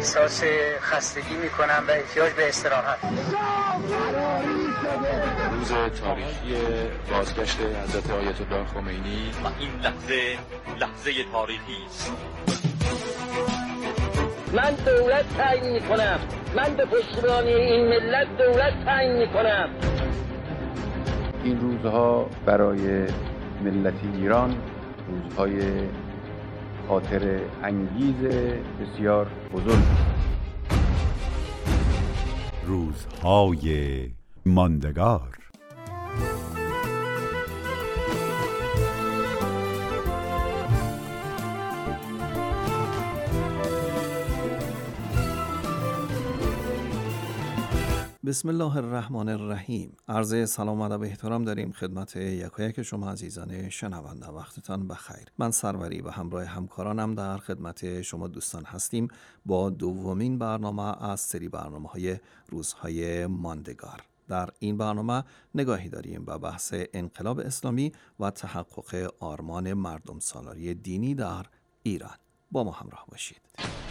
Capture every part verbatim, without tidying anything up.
احساس خستگی میکنم و احتیاج به استراحت. روز تاریخی بازگشت حضرت آیت الله خمینی و این لحظه لحظه تاریخی است. من دولت تعیین میکنم، من به پشتیبانی این ملت دولت تعیین میکنم. این روزها برای ملت ایران روزهای خاطر انگیز بسیار بزرگ، روزهای ماندگار. بسم الله الرحمن الرحیم. عرض سلام و ادب و احترام داریم خدمت یکایک شما عزیزان شنونده. وقتتان بخیر. من سروری و همراه همکارانم در خدمت شما دوستان هستیم با دومین برنامه از سری برنامه‌های روزهای ماندگار. در این برنامه نگاهی داریم به بحث انقلاب اسلامی و تحقق آرمان مردم سالاری دینی در ایران. با ما همراه باشید.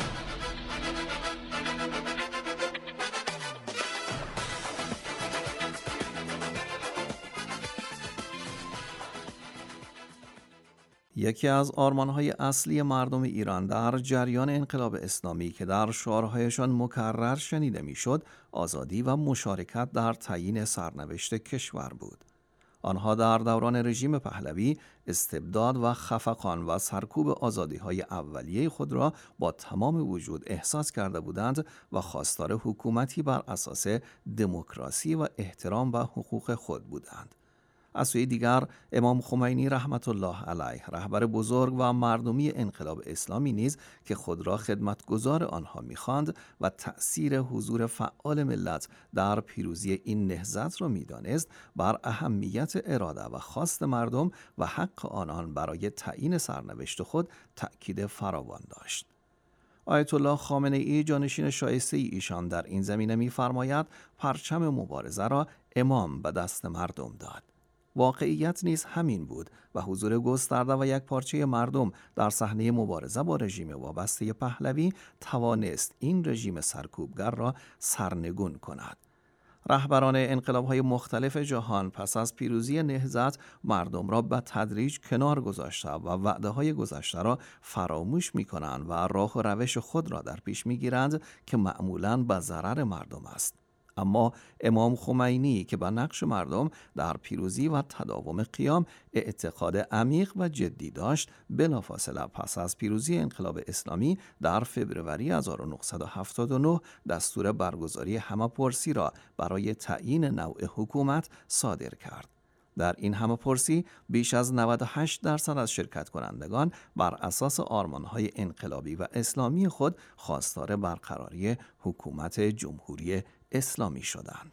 یکی از آرمان‌های اصلی مردم ایران در جریان انقلاب اسلامی که در شعارهایشان مکرر شنیده میشد، آزادی و مشارکت در تعیین سرنوشت کشور بود. آنها در دوران رژیم پهلوی استبداد و خفقان و سرکوب آزادی‌های اولیه خود را با تمام وجود احساس کرده بودند و خواستار حکومتی بر اساس دموکراسی و احترام و حقوق خود بودند. از سوی دیگر امام خمینی رحمت الله علیه، رهبر بزرگ و مردمی انقلاب اسلامی نیز که خود را خدمتگزار آنها می‌خواند و تأثیر حضور فعال ملت در پیروزی این نهضت را می‌دانست، بر اهمیت اراده و خواست مردم و حق آنان برای تعیین سرنوشت خود تأکید فراوان داشت. آیت الله خامنه ای جانشین شایسته ایشان در این زمینه می‌فرماید پرچم مبارزه را امام به دست مردم داد. واقعیت نیز همین بود و حضور گسترده و یک پارچه مردم در صحنه مبارزه با رژیم وابسته پهلوی توانست این رژیم سرکوبگر را سرنگون کند. رهبران انقلاب‌های مختلف جهان پس از پیروزی نهضت مردم را به تدریج کنار گذاشته و وعده‌های گذشته را فراموش می‌کنند و راه و روش خود را در پیش می‌گیرند که معمولاً به ضرر مردم است. اما امام خمینی که به نقش مردم در پیروزی و تداوم قیام اعتقاد عمیق و جدی داشت، بلافاصله پس از پیروزی انقلاب اسلامی در فوریه هزار و نهصد و هفتاد و نه دستور برگزاری همه‌پرسی را برای تعیین نوع حکومت صادر کرد. در این همه‌پرسی بیش از نود و هشت درصد از شرکت کنندگان بر اساس آرمان‌های انقلابی و اسلامی خود خواستار برقراری حکومت جمهوری اسلامی شدند.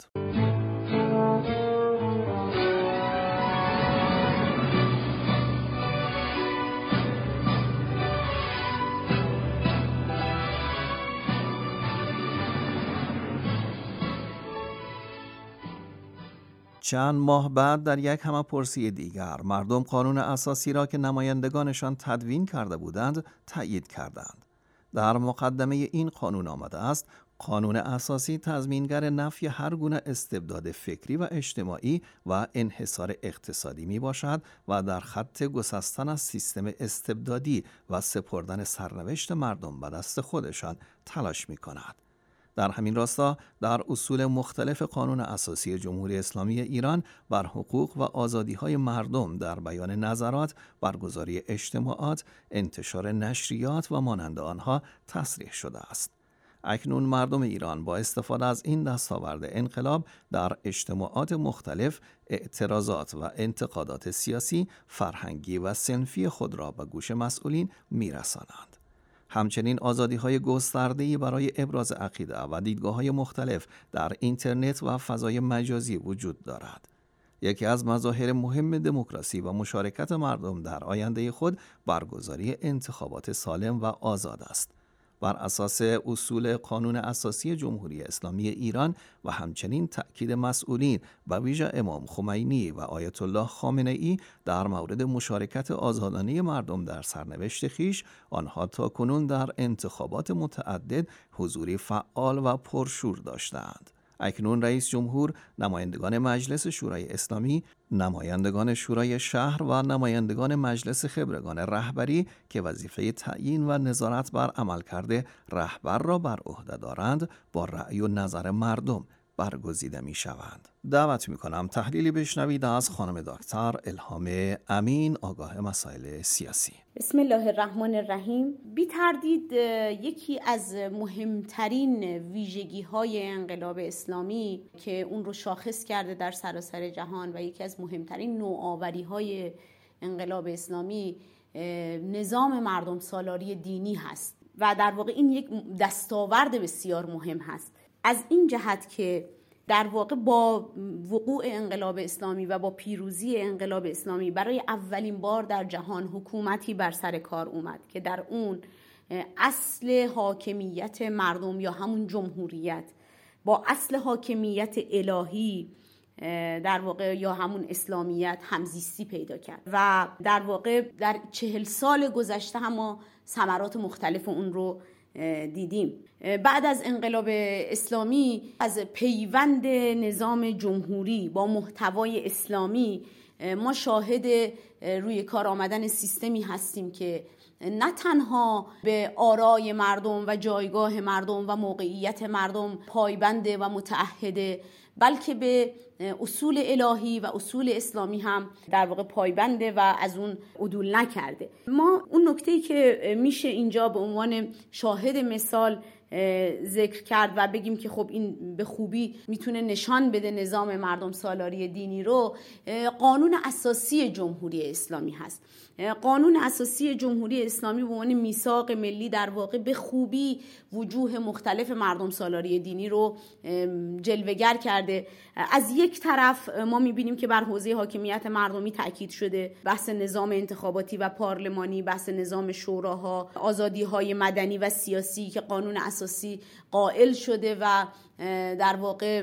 چند ماه بعد در یک همه‌پرسی دیگر مردم قانون اساسی را که نمایندگانشان تدوین کرده بودند تأیید کردند. در مقدمه این قانون آمده است قانون اساسی تضمینگر نفی هر گونه استبداد فکری و اجتماعی و انحصار اقتصادی می باشد و در خط گسستن از سیستم استبدادی و سپردن سرنوشت مردم به دست خودشان تلاش می کند. در همین راستا در اصول مختلف قانون اساسی جمهوری اسلامی ایران بر حقوق و آزادی‌های مردم در بیان نظرات، برگزاری اجتماعات، انتشار نشریات و مانند آنها تصریح شده است. اکنون مردم ایران با استفاده از این دستاورد انقلاب در اجتماعات مختلف اعتراضات و انتقادات سیاسی، فرهنگی و صنفی خود را به گوش مسئولین می‌رسانند. همچنین آزادی‌های گسترده‌ای برای ابراز عقیده و دیدگاه‌های مختلف در اینترنت و فضای مجازی وجود دارد. یکی از مظاهر مهم دموکراسی و مشارکت مردم در آینده خود برگزاری انتخابات سالم و آزاد است. بر اساس اصول قانون اساسی جمهوری اسلامی ایران و همچنین تأکید مسئولین و ویژه امام خمینی و آیت الله خامنه‌ای در مورد مشارکت آزادانه مردم در سرنوشت خویش، آنها تاکنون در انتخابات متعدد حضوری فعال و پرشور داشتند. اکنون رئیس جمهور، نمایندگان مجلس شورای اسلامی، نمایندگان شورای شهر و نمایندگان مجلس خبرگان رهبری که وظیفه تعیین و نظارت بر عملکرد رهبر را بر عهده دارند، با رأی و نظر مردم برگزیده می شوند. دعوت می کنم تحلیلی بشنوید از خانم دکتر الهام امین، آگاه مسائل سیاسی. بسم الله الرحمن الرحیم. بی تردید یکی از مهمترین ویژگی های انقلاب اسلامی که اون رو شاخص کرده در سراسر جهان و یکی از مهمترین نوآوری های انقلاب اسلامی نظام مردم سالاری دینی هست و در واقع این یک دستاورد بسیار مهم هست، از این جهت که در واقع با وقوع انقلاب اسلامی و با پیروزی انقلاب اسلامی برای اولین بار در جهان حکومتی بر سر کار اومد که در اون اصل حاکمیت مردم یا همون جمهوریت با اصل حاکمیت الهی در واقع یا همون اسلامیت همزیستی پیدا کرد و در واقع در چهل سال گذشته هم ما ثمرات مختلف اون رو دیدیم. بعد از انقلاب اسلامی از پیوند نظام جمهوری با محتوای اسلامی ما شاهد روی کار آمدن سیستمی هستیم که نه تنها به آرای مردم و جایگاه مردم و موقعیت مردم پایبنده و متعهده، بلکه به اصول الهی و اصول اسلامی هم در واقع پایبنده و از اون عدول نکرده. ما اون نکته‌ای که میشه اینجا به عنوان شاهد مثال ذکر کرد و بگیم که خب این به خوبی میتونه نشان بده نظام مردم سالاری دینی رو، قانون اساسی جمهوری اسلامی هست. قانون اساسی جمهوری اسلامی به عنوان میثاق ملی در واقع به خوبی وجوه مختلف مردم سالاری دینی رو جلوه‌گر کرده. از یک طرف ما میبینیم که بر حوزه حاکمیت مردمی تاکید شده، بحث نظام انتخاباتی و پارلمانی، بحث نظام شوراها، آزادی‌های مدنی و سیاسی که قانون اساسی قائل شده و در واقع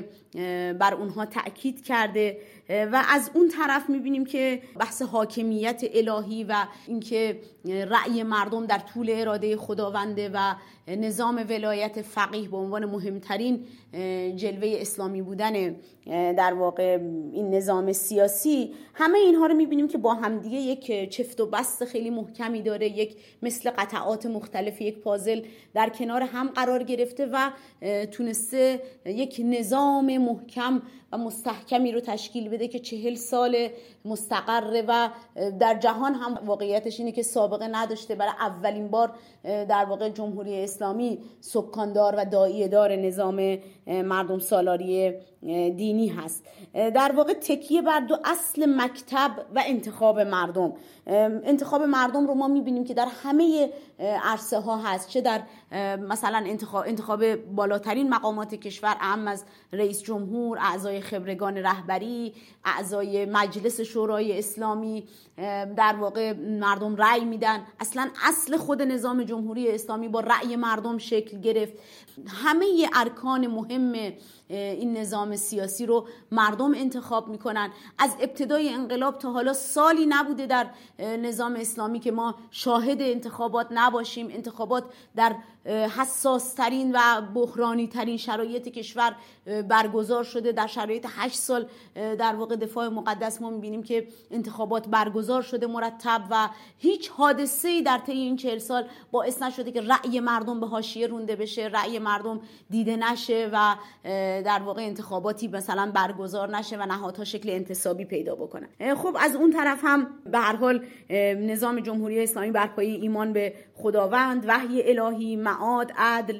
بر اونها تأکید کرده و از اون طرف میبینیم که بحث حاکمیت الهی و اینکه رأی مردم در طول اراده خداونده و نظام ولایت فقیه به عنوان مهمترین جلوه اسلامی بودن در واقع این نظام سیاسی، همه اینها رو میبینیم که با همدیگه یک چفت و بست خیلی محکمی داره، یک مثل قطعات مختلف یک پازل در کنار هم قرار گرفته و تونسته یک نظام محکم و مستحکمی رو تشکیل بده که چهل سال مستقره و در جهان هم واقعیتش اینه که سابقه نداشته. برای اولین بار در واقع جمهوری اسلامی سکاندار و داعیه دار نظام مردم سالاری دینی هست. در واقع تکیه بر دو اصل مکتب و انتخاب مردم. انتخاب مردم رو ما میبینیم که در همه عرصه ها هست، چه در مثلا انتخاب, انتخاب بالاترین مقامات کشور، اهم از رئیس جمهور، اعضای خبرگان رهبری، اعضای مجلس شورای اسلامی، در واقع مردم رأی میدن. اصلا اصل خود نظام جمهوری اسلامی با رأی مردم شکل گرفت. همه ارکان مهم این نظام سیاسی رو مردم انتخاب میکنن. از ابتدای انقلاب تا حالا سالی نبوده در نظام اسلامی که ما شاهد انتخابات نباشیم. انتخابات در حساس ترین و بحرانی ترین شرایط کشور برگزار شده. در شرایط هشت سال در واقع دفاع مقدس ما میبینیم که انتخابات برگزار شده مرتب و هیچ حادثه‌ای در طی این چهل سال باعث نشده که رأی مردم به حاشیه رونده بشه، رأی مردم دیده نشه و در واقع انتخاباتی مثلا برگزار نشه و نهادها شکل انتصابی پیدا بکنن. خب از اون طرف هم به هر حال نظام جمهوری اسلامی بر پایه ایمان به خداوند، وحی الهی، معاد، عدل،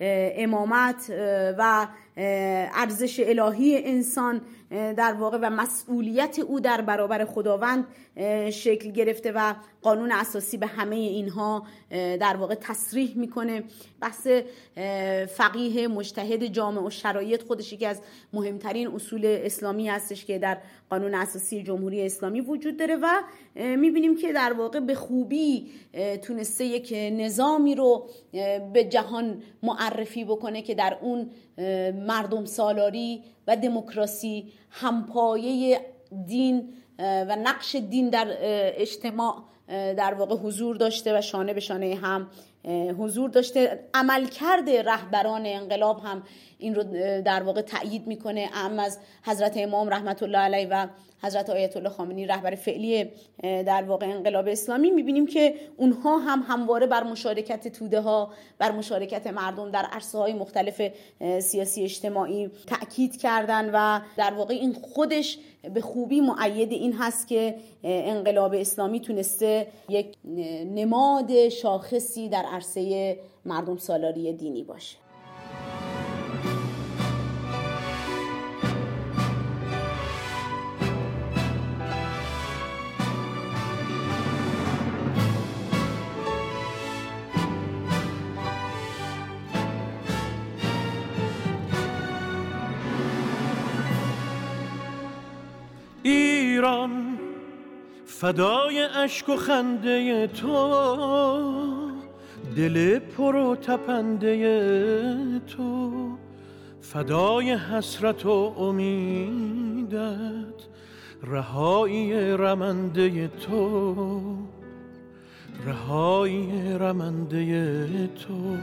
امامت و ارزش الهی انسان در واقع و مسئولیت او در برابر خداوند شکل گرفته و قانون اساسی به همه اینها در واقع تصریح میکنه. بحث فقیه مجتهد جامع الشرایط خود خودش یکی از مهمترین اصول اسلامی هستش که در قانون اساسی جمهوری اسلامی وجود داره و میبینیم که در واقع به خوبی تونسته یک نظامی رو به جهان معرفی بکنه که در اون مردم سالاری و دموکراسی همپایه دین و نقش دین در اجتماع در واقع حضور داشته و شانه به شانه هم حضور داشته. عملکرد رهبران انقلاب هم این رو در واقع تأیید میکنه، اهم از حضرت امام رحمت الله علیه و حضرت آیت الله خامنه‌ای رهبر فعلی در واقع انقلاب اسلامی. میبینیم که اونها هم همواره بر مشارکت توده ها، بر مشارکت مردم در عرصه های مختلف سیاسی اجتماعی تأکید کردن و در واقع این خودش به خوبی مؤید این هست که انقلاب اسلامی تونسته یک نماد شاخصی در عرصه مردم سالاری دینی باشه. ایران فدای اشک و خنده تو، دل پر و تپنده تو، فدای حسرت و امیدت، رهایی رمنده تو، رهایی رمنده تو.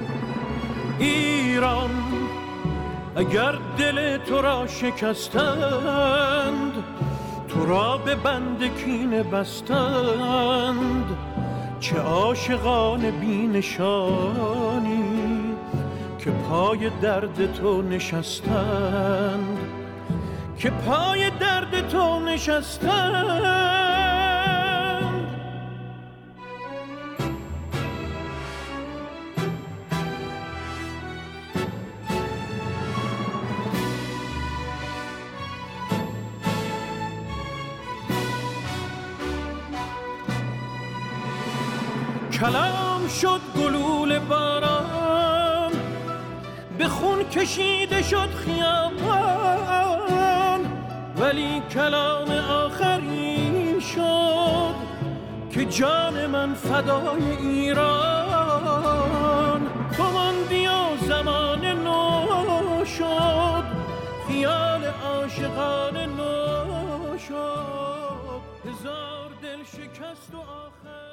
ایران اگر دل تو را شکستند، تو را به بند کینه بستند، چه عاشقان بی نشانی که پای درد تو نشستند، که پای درد تو نشستند. کلام شد گلوله باران، به خون کشیده شد خیابان، ولی کلام آخری شد که جان من فدای ایران. تو ماندی و زمان نو شد، خیال عاشقان نو شد، هزار دل شکست و آخر.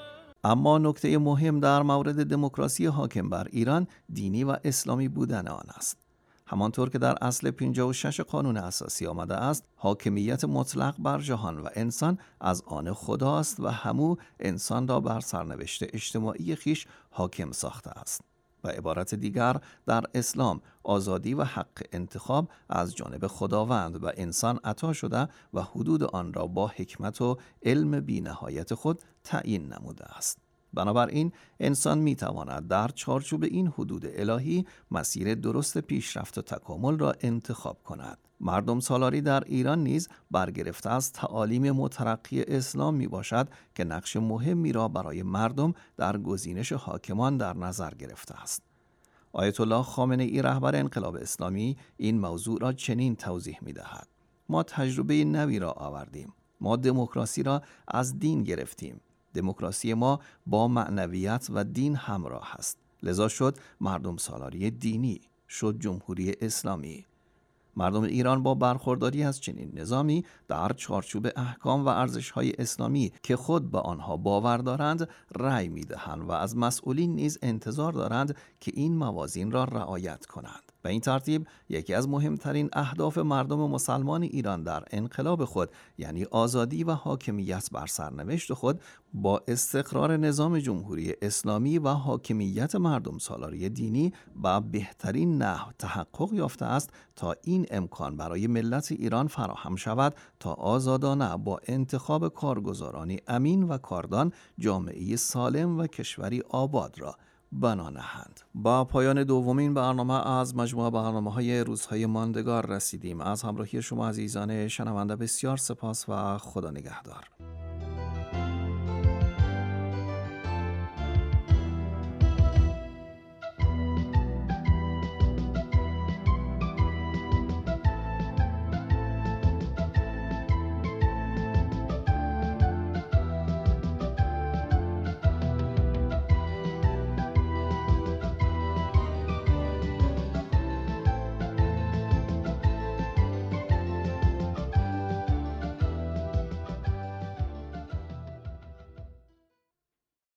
اما نکته مهم در مورد دموکراسی حاکم بر ایران دینی و اسلامی بودن آن است. همانطور که در اصل پنجاه و شش قانون اساسی آمده است، حاکمیت مطلق بر جهان و انسان از آن خداست و همو انسان را بر سرنوشت اجتماعی خیش حاکم ساخته است. و عبارت دیگر در اسلام آزادی و حق انتخاب از جانب خداوند و انسان عطا شده و حدود آن را با حکمت و علم بی‌نهایت خود تعیین نموده است. بنابراین انسان می تواند در چارچوب این حدود الهی مسیر درست پیشرفت و تکامل را انتخاب کند. مردم سالاری در ایران نیز برگرفته از تعالیم مترقی اسلام می باشد که نقش مهمی را برای مردم در گزینش حاکمان در نظر گرفته است. آیت الله خامنه‌ای رهبر انقلاب اسلامی این موضوع را چنین توضیح می دهد: ما تجربه نوی را آوردیم. ما دموکراسی را از دین گرفتیم. دموکراسی ما با معنویت و دین همراه است. لذا شد مردم سالاری دینی، شد جمهوری اسلامی. مردم ایران با برخورداری از چنین نظامی در چارچوب احکام و ارزش‌های اسلامی که خود به آنها باور دارند رأی می‌دهند و از مسئولین نیز انتظار دارند که این موازین را رعایت کنند. به این ترتیب یکی از مهمترین اهداف مردم مسلمان ایران در انقلاب خود، یعنی آزادی و حاکمیت بر سرنوشت خود، با استقرار نظام جمهوری اسلامی و حاکمیت مردم سالاری دینی با بهترین نحو تحقق یافته است تا این امکان برای ملت ایران فراهم شود تا آزادانه با انتخاب کارگزارانی امین و کاردان جامعه سالم و کشوری آباد را بنا نهند. با پایان دومین برنامه از مجموعه برنامه‌های روزهای ماندگار رسیدیم. از همراهی شما عزیزان شنونده بسیار سپاس و خدا نگهدار.